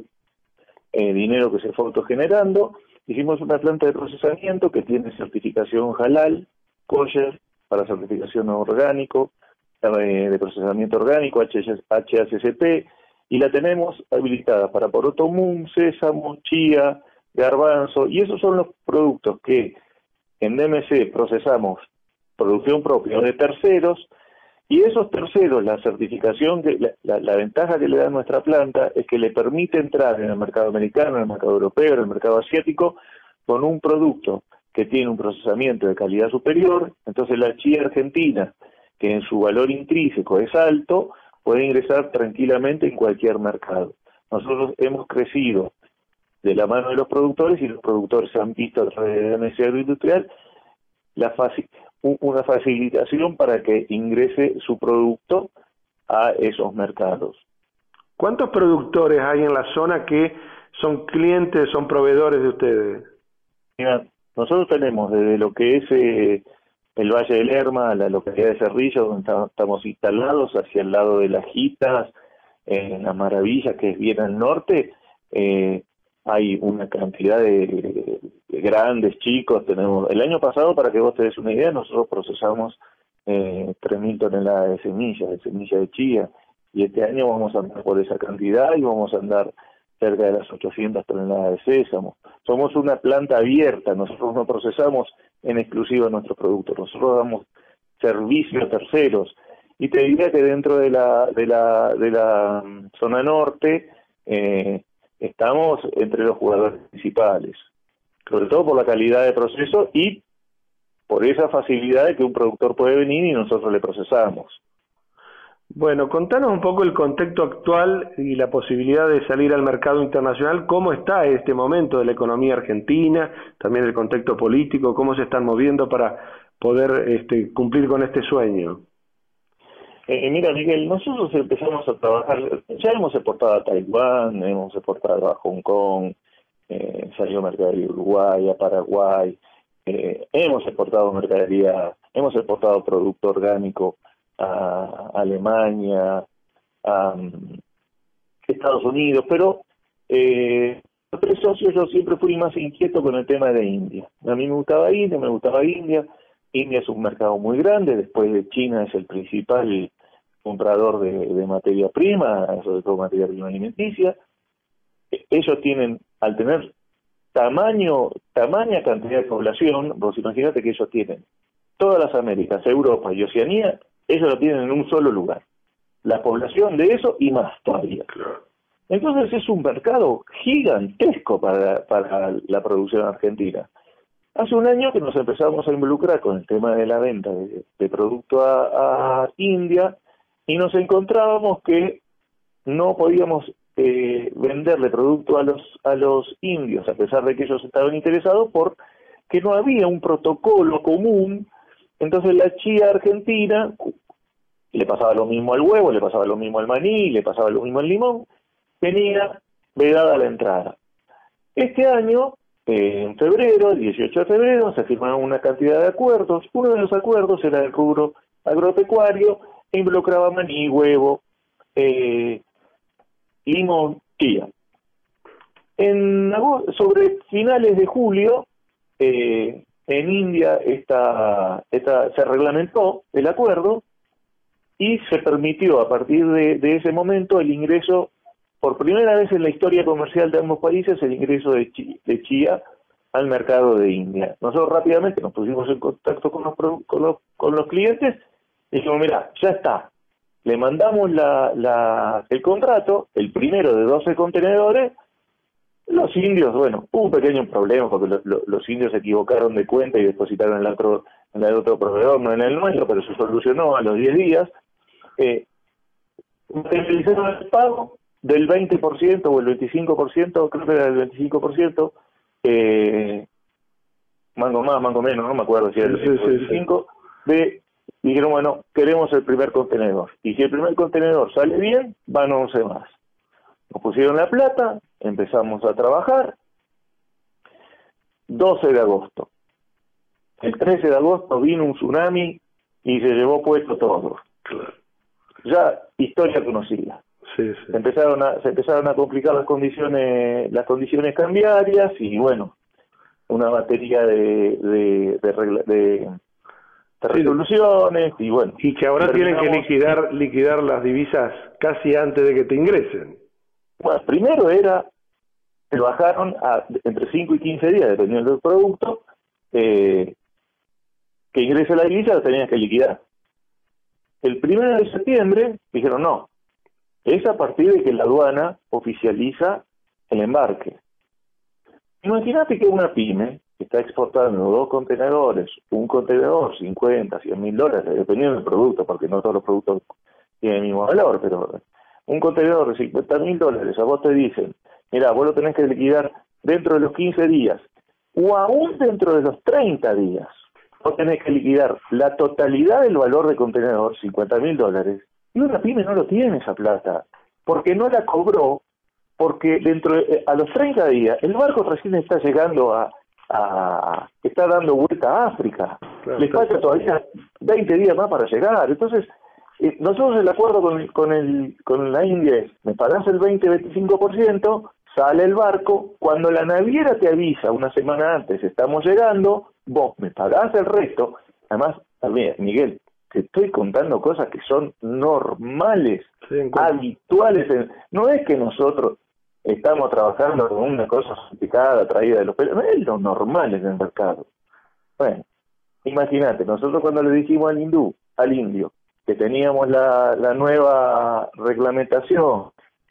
eh, dinero que se fue autogenerando. Hicimos una planta de procesamiento que tiene certificación halal, kosher, para certificación orgánico, eh, de procesamiento orgánico, H A C C P, y la tenemos habilitada para poroto mum, sésamo, chía, garbanzo, y esos son los productos que en D M C procesamos producción propia de terceros, y esos terceros, la certificación, que la, la, la ventaja que le da nuestra planta es que le permite entrar en el mercado americano, en el mercado europeo, en el mercado asiático, con un producto que tiene un procesamiento de calidad superior. Entonces la chía argentina, que en su valor intrínseco es alto, puede ingresar tranquilamente en cualquier mercado. Nosotros hemos crecido de la mano de los productores, y los productores han visto a través de D M C Agroindustrial la faci una facilitación para que ingrese su producto a esos mercados. ¿Cuántos productores hay en la zona que son clientes, son proveedores de ustedes? Mira, nosotros tenemos desde lo que es eh, el Valle del Lerma, la localidad de Cerrillos, donde estamos instalados, hacia el lado de Las Jitas, en eh, Las Maravillas, que es bien al norte. eh, Hay una cantidad de, de grandes, chicos. Tenemos el año pasado, para que vos te des una idea, nosotros procesamos eh, tres mil toneladas de semillas, de semilla de chía, y este año vamos a andar por esa cantidad, y vamos a andar cerca de las ochocientas toneladas de sésamo. Somos una planta abierta, nosotros no procesamos en exclusiva nuestros productos, nosotros damos servicio a terceros. Y te diría que dentro de la de la de la zona norte, eh, estamos entre los jugadores principales, sobre todo por la calidad de proceso y por esa facilidad de que un productor puede venir y nosotros le procesamos. Bueno, contanos un poco el contexto actual y la posibilidad de salir al mercado internacional. ¿Cómo está este momento de la economía argentina? También el contexto político, ¿cómo se están moviendo para poder este, cumplir con este sueño? Eh, mira, Miguel, nosotros empezamos a trabajar, ya hemos exportado a Taiwán, hemos exportado a Hong Kong, eh, salió mercadería a Uruguay, a Paraguay, eh, hemos exportado mercadería, hemos exportado producto orgánico a Alemania, a um, Estados Unidos, pero eh, los tres socios yo siempre fui más inquieto con el tema de India. A mí me gustaba India, me gustaba India. India es un mercado muy grande, después de China es el principal comprador de, de materia prima, sobre todo materia prima alimenticia. Ellos tienen, al tener tamaño, tamaña cantidad de población, vos imaginate que ellos tienen todas las Américas, Europa y Oceanía, ellos lo tienen en un solo lugar. La población de eso y más todavía. Entonces es un mercado gigantesco para, para la producción argentina. Hace un año que nos empezamos a involucrar con el tema de la venta de, de producto a, a India y nos encontrábamos que no podíamos eh, venderle producto a los a los indios, a pesar de que ellos estaban interesados, porque no había un protocolo común. Entonces la chía argentina le pasaba lo mismo al huevo, le pasaba lo mismo al maní, le pasaba lo mismo al limón, tenía vedada la entrada. Este año, eh, en febrero, el dieciocho de febrero, se firmaron una cantidad de acuerdos. Uno de los acuerdos era el rubro agropecuario e involucraba maní, huevo, eh, limón, chía. En agosto, sobre finales de julio, eh, en India esta, esta, se reglamentó el acuerdo y se permitió a partir de, de ese momento el ingreso, por primera vez en la historia comercial de ambos países, el ingreso de, chi, de chía al mercado de India. Nosotros rápidamente nos pusimos en contacto con los, con los, con los clientes y dijimos, mira, ya está, le mandamos la, la, el contrato, el primero de doce contenedores. Los indios, bueno, hubo un pequeño problema porque lo, lo, los indios se equivocaron de cuenta y depositaron en el otro, en el otro proveedor, no en el nuestro, pero se solucionó a los diez días. Eh, materializaron el pago del veinte por ciento o el veinticinco por ciento, creo que era el veinticinco por ciento, eh, mango más, mango menos, no me acuerdo si era el, el veinticinco por ciento, de, dijeron, bueno, queremos el primer contenedor. Y si el primer contenedor sale bien, van once más. Nos pusieron la plata, empezamos a trabajar. doce de agosto. El trece de agosto vino un tsunami y se llevó puesto todo. Claro. Ya historia conocida. Sí, sí. Se empezaron a, se empezaron a complicar las condiciones, las condiciones cambiarias y bueno, una batería de, de, de, regla, de, de resoluciones y bueno. Y que ahora tienen que liquidar, liquidar las divisas casi antes de que te ingresen. Bueno, primero era, se bajaron a entre cinco y quince días, dependiendo del producto, eh, que ingrese la divisa, la tenías que liquidar. El primero de septiembre dijeron no, es a partir de que la aduana oficializa el embarque. Imagínate que una pyme que está exportando dos contenedores, un contenedor, cincuenta, cien mil dólares, dependiendo del producto, porque no todos los productos tienen el mismo valor, pero un contenedor de cincuenta mil dólares, a vos te dicen, mira, vos lo tenés que liquidar dentro de los quince días, o aún dentro de los treinta días, vos tenés que liquidar la totalidad del valor de contenedor, cincuenta mil dólares, y una pyme no lo tiene esa plata, porque no la cobró, porque dentro de, a los treinta días, el barco recién está llegando a, a está dando vuelta a África, claro, les falta todavía veinte días más para llegar, entonces Eh, nosotros el acuerdo con, con, el, con la India es, me pagás el veinte a veinticinco por ciento, sale el barco, cuando la naviera te avisa una semana antes, estamos llegando, vos me pagás el resto. Además, también, Miguel, te estoy contando cosas que son normales, sí, habituales. En, no es que nosotros estamos trabajando con una cosa sofisticada, traída de los pelos, es lo normal en el mercado. Bueno, imagínate, nosotros cuando le dijimos al hindú, al indio, que teníamos la, la nueva reglamentación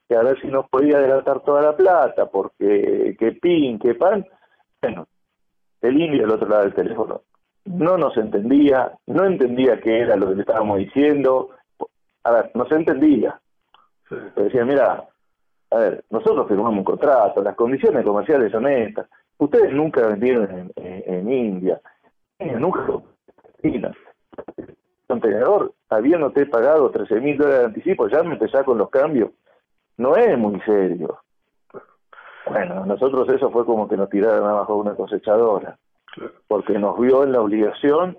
que a ver si nos podía adelantar toda la plata, porque que pin, que pan. Bueno, el indio del otro lado del teléfono no nos entendía, no entendía qué era lo que le estábamos diciendo. A ver, no se entendía. Sí. Decía, mira, a ver, nosotros firmamos un contrato, las condiciones comerciales son estas. Ustedes nunca vendieron en, en, en India, nunca en contenedor, habiéndote pagado trece mil dólares de anticipo, ya me empezás con los cambios. No es muy serio. Bueno, nosotros eso fue como que nos tiraron abajo una cosechadora, porque nos vio en la obligación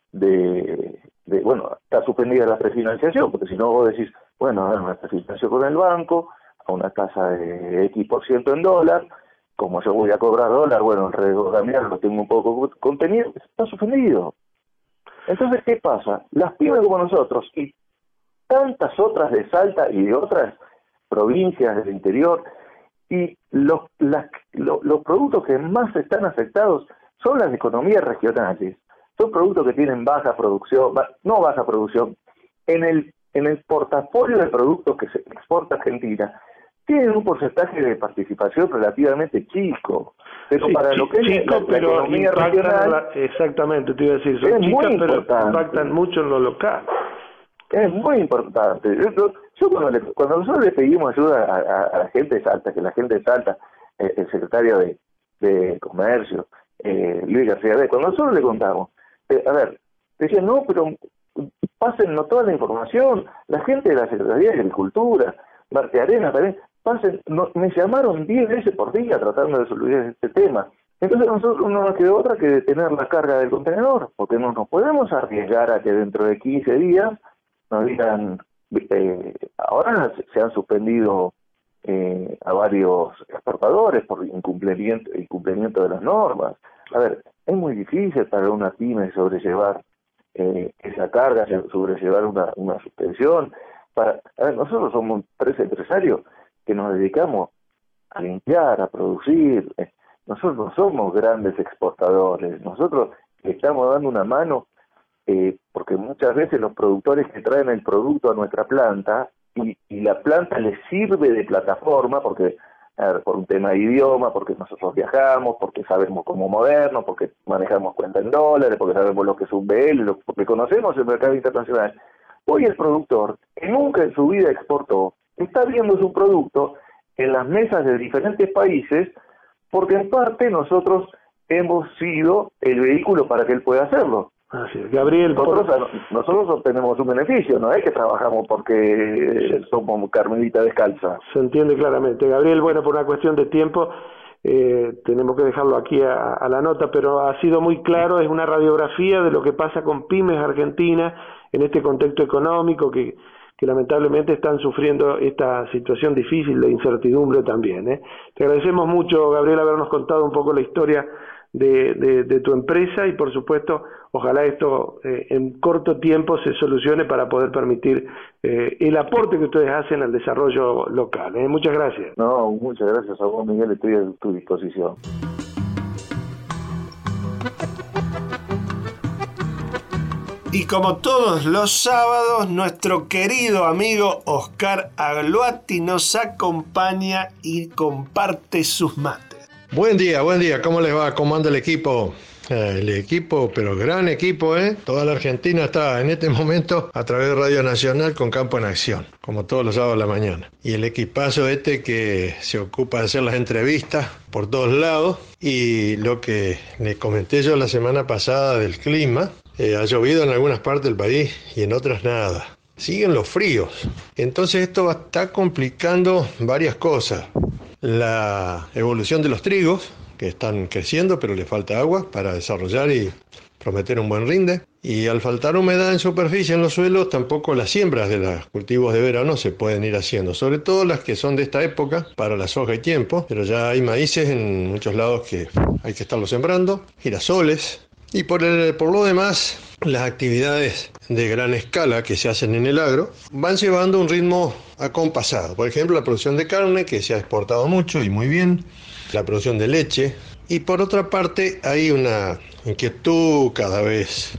de, de bueno, está suspendida la prefinanciación, porque si no vos decís, bueno, a ver, una prefinanciación con el banco, a una tasa de X por ciento en dólar, como yo voy a cobrar dólar, bueno, el riesgo cambiar lo tengo un poco contenido, está suspendido. Entonces, ¿qué pasa? Las pymes como nosotros y tantas otras de Salta y de otras provincias del interior, y los, las, los, los productos que más están afectados son las economías regionales. Son productos que tienen baja producción, no baja producción, en el, en el portafolio de productos que se exporta a Argentina, tienen un porcentaje de participación relativamente chico, pero sí, para lo que es chico, la, pero la economía regional, la, exactamente, te iba a decir, son es chicas, muy pero importante. impactan mucho en lo local. Es muy importante. Yo, yo cuando, le, cuando nosotros le pedimos ayuda a, a, a la gente de Salta, que la gente de Salta, eh, el secretario de, de Comercio, eh, Luis García, cuando nosotros le contamos, eh, a ver, decían, no, pero pásennos toda la información, la gente de la Secretaría de Agricultura, Marte Arena también, pasen, no, me llamaron diez veces por día tratando de resolver este tema. Entonces nosotros no nos quedó otra que detener la carga del contenedor, porque no nos podemos arriesgar a que dentro de quince días nos digan, eh, ahora se han suspendido eh, a varios exportadores por incumplimiento, incumplimiento de las normas. A ver, es muy difícil para una pyme sobrellevar eh, esa carga, sobrellevar una, una suspensión. Para, a ver, nosotros somos tres empresarios que nos dedicamos a limpiar, a producir. Eh, nosotros no somos grandes exportadores, nosotros le estamos dando una mano Eh, porque muchas veces los productores que traen el producto a nuestra planta y, y la planta les sirve de plataforma porque a ver, por un tema de idioma, porque nosotros viajamos, porque sabemos cómo movernos, porque manejamos cuenta en dólares, porque sabemos lo que es un B L, porque conocemos el mercado internacional. Hoy el productor, que nunca en su vida exportó, está viendo su producto en las mesas de diferentes países porque en parte nosotros hemos sido el vehículo para que él pueda hacerlo. Así es. Gabriel, nosotros, por... nosotros obtenemos un beneficio, no es que trabajamos porque sí. somos carmelita descalza. Se entiende claramente. Gabriel, bueno, por una cuestión de tiempo eh, tenemos que dejarlo aquí a, a la nota, pero ha sido muy claro, es una radiografía de lo que pasa con pymes argentinas en este contexto económico que, que lamentablemente están sufriendo esta situación difícil de incertidumbre también. ¿eh? Te agradecemos mucho, Gabriel, habernos contado un poco la historia De, de, de tu empresa y por supuesto ojalá esto eh, en corto tiempo se solucione para poder permitir eh, el aporte que ustedes hacen al desarrollo local. ¿eh? Muchas gracias. No, muchas gracias a vos, Miguel, estoy a tu disposición. Y como todos los sábados, nuestro querido amigo Oscar Agloati nos acompaña y comparte sus mates. Buen día, buen día, ¿cómo les va? ¿Cómo anda el equipo? Eh, el equipo, pero gran equipo, ¿eh? Toda la Argentina está en este momento a través de Radio Nacional con Campo en Acción, como todos los sábados de la mañana. Y el equipazo este que se ocupa de hacer las entrevistas por todos lados. Y lo que les comenté yo la semana pasada del clima, eh, ha llovido en algunas partes del país y en otras nada. Siguen los fríos. Entonces esto está complicando varias cosas. La evolución de los trigos, que están creciendo, pero les falta agua para desarrollar y prometer un buen rinde. Y al faltar humedad en superficie en los suelos, tampoco las siembras de los cultivos de verano se pueden ir haciendo, sobre todo las que son de esta época, para la soja y tiempo, pero ya hay maíces en muchos lados que hay que estarlos sembrando, girasoles, y por, el, por lo demás, las actividades de gran escala que se hacen en el agro van llevando un ritmo acompasado. Por ejemplo, la producción de carne, que se ha exportado mucho y muy bien, la producción de leche, y por otra parte hay una inquietud cada vez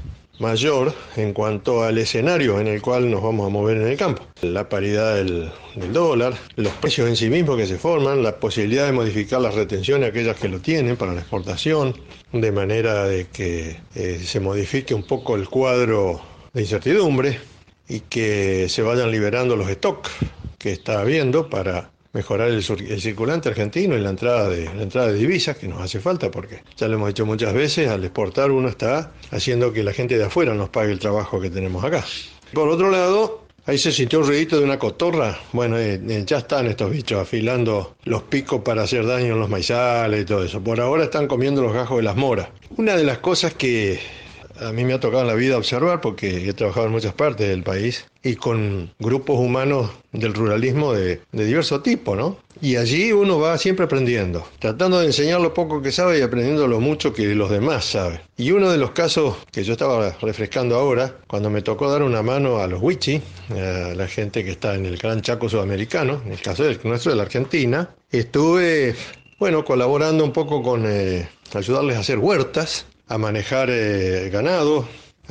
mayor en cuanto al escenario en el cual nos vamos a mover en el campo. La paridad del, del dólar, los precios en sí mismos que se forman, la posibilidad de modificar las retenciones, aquellas que lo tienen para la exportación, de manera de que eh, se modifique un poco el cuadro de incertidumbre y que se vayan liberando los stocks que está habiendo para mejorar el, el circulante argentino y la entrada, de, la entrada de divisas que nos hace falta, porque ya lo hemos dicho muchas veces, al exportar uno está haciendo que la gente de afuera nos pague el trabajo que tenemos acá. Por otro lado, ahí se sintió un ruidito de una cotorra. Bueno, eh, eh, ya están estos bichos afilando los picos para hacer daño en los maizales y todo eso. Por ahora están comiendo los gajos de las moras. Una de las cosas que a mí me ha tocado en la vida observar, porque he trabajado en muchas partes del país y con grupos humanos del ruralismo de, de diverso tipo, ¿no? Y allí uno va siempre aprendiendo, tratando de enseñar lo poco que sabe y aprendiendo lo mucho que los demás saben. Y uno de los casos que yo estaba refrescando ahora, cuando me tocó dar una mano a los Wichi, a la gente que está en el Gran Chaco Sudamericano, en el caso del nuestro de la Argentina, estuve, bueno, colaborando un poco con eh, ayudarles a hacer huertas, a manejar eh, ganado,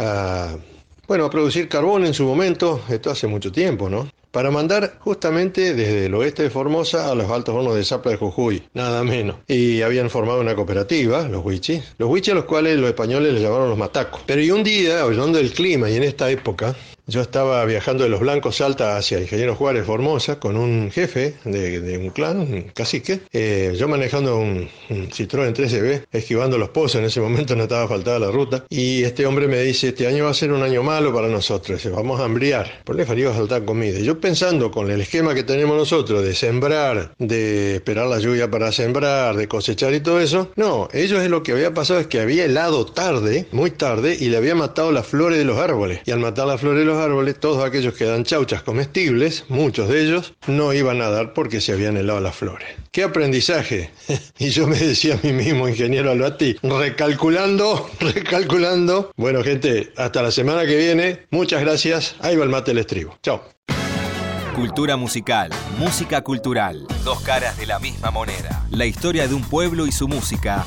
a, bueno, a producir carbón en su momento, esto hace mucho tiempo, ¿no? Para mandar justamente desde el oeste de Formosa a los altos hornos de Zapla de Jujuy, nada menos. Y habían formado una cooperativa, los Wichi, los Wichi a los cuales los españoles les llamaron los matacos. Pero y un día, hablando del clima y en esta época, yo estaba viajando de Los Blancos Salta hacia Ingeniero Juárez Formosa con un jefe de, de un clan, un cacique, eh, yo manejando un, un Citroën trece B, esquivando los pozos, en ese momento no estaba faltada la ruta, y este hombre me dice, este año va a ser un año malo para nosotros, dice, vamos a hambriar, por le faría faltar comida. Y yo pensando con el esquema que tenemos nosotros de sembrar, de esperar la lluvia para sembrar, de cosechar y todo eso, no, ellos es lo que había pasado es que había helado tarde, muy tarde, y le había matado las flores de los árboles, y al matar las flores de los árboles, todos aquellos que dan chauchas comestibles, muchos de ellos, no iban a dar porque se habían helado las flores. ¡Qué aprendizaje! Y yo me decía a mí mismo, ingeniero Albati, recalculando, recalculando. Bueno, gente, hasta la semana que viene. Muchas gracias. Ahí va el mate el estribo. Chao. Cultura musical, música cultural. Dos caras de la misma moneda. La historia de un pueblo y su música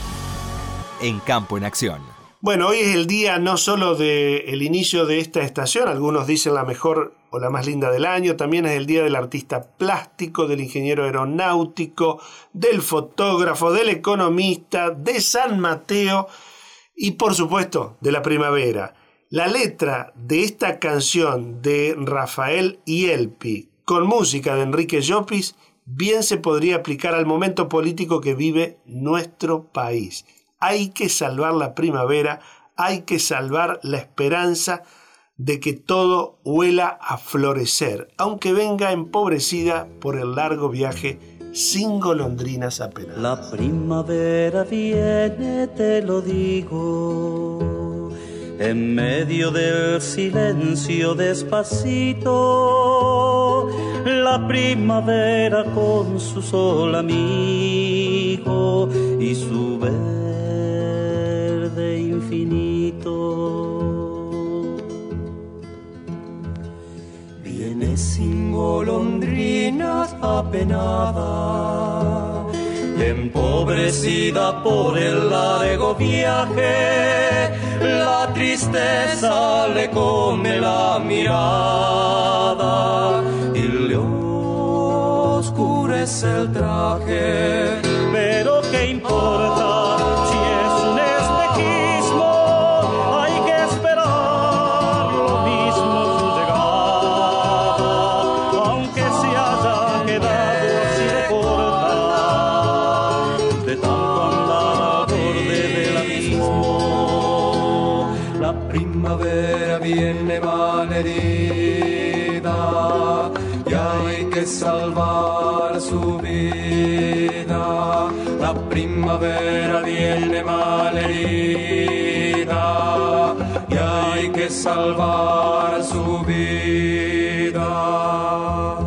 en Campo en Acción. Bueno, hoy es el día no solo del inicio de esta estación, algunos dicen la mejor o la más linda del año, también es el día del artista plástico, del ingeniero aeronáutico, del fotógrafo, del economista, de San Mateo y por supuesto de la primavera. La letra de esta canción de Rafael Yelpi con música de Enrique Llopis bien se podría aplicar al momento político que vive nuestro país. Hay que salvar la primavera, hay que salvar la esperanza de que todo huela a florecer, aunque venga empobrecida por el largo viaje sin golondrinas apenas. La primavera viene, te lo digo, en medio del silencio despacito. La primavera con su sol amigo y su verde infinito. Viene sin golondrinas apenada, empobrecida por el largo viaje, la tristeza le come la mirada y le oscurece el traje. Pero qué importa si es un espejismo, hay que esperar lo mismo su llegada, aunque se haya quedado así de corta, de tanto andar al borde del abismo. La primavera viene malherida y hay que salvar su vida. La primavera viene malherida y hay que salvar su vida.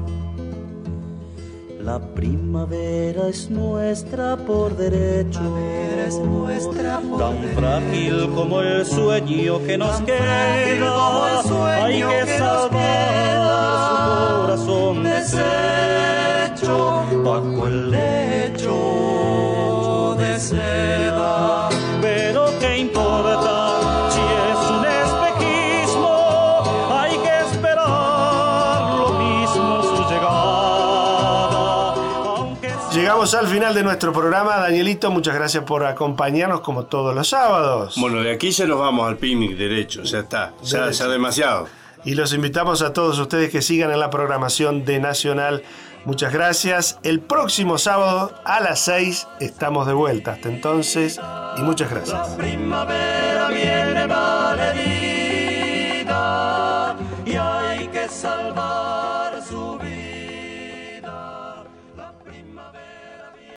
La primavera es nuestra por derecho, es nuestra por tan derecho. Frágil como el sueño que nos tan queda, hay que, que salvar su corazón deshecho bajo el lecho de seda. Pero qué importa si es un espejo, Llegamos al final de nuestro programa. Danielito, muchas gracias por acompañarnos como todos los sábados. Bueno, de aquí ya nos vamos al picnic derecho, ya está, ya, Derecho. ya demasiado. Y los invitamos a todos ustedes que sigan en la programación de Nacional. Muchas gracias. El próximo sábado a las seis estamos de vuelta. Hasta entonces, y muchas gracias. La primavera viene valedita y hay que salvar.